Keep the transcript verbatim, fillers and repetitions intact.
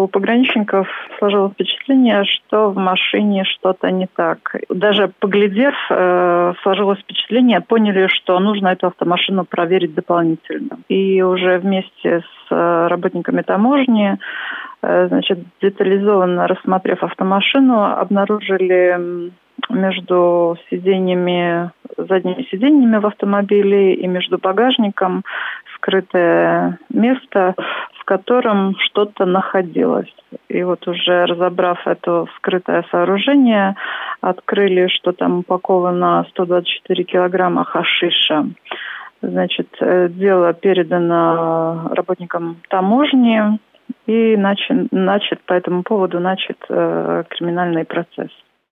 у пограничников сложилось впечатление, что в машине что-то не так. Даже поглядев, сложилось впечатление, поняли, что нужно эту автомашину проверить дополнительно. И уже вместе с работниками таможни, значит, детализованно рассмотрев автомашину, обнаружили между сиденьями, задними сиденьями в автомобиле и между багажником скрытое место, в котором что-то находилось. И вот уже разобрав это скрытое сооружение, открыли, что там упаковано сто двадцать четыре килограмма хашиша. Значит, дело передано работникам таможни, и начат, начат по этому поводу начат э, криминальный процесс.